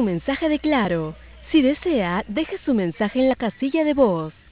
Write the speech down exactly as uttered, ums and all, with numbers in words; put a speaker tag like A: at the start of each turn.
A: un mensaje de Claro. Si desea, deje su mensaje en la casilla de voz.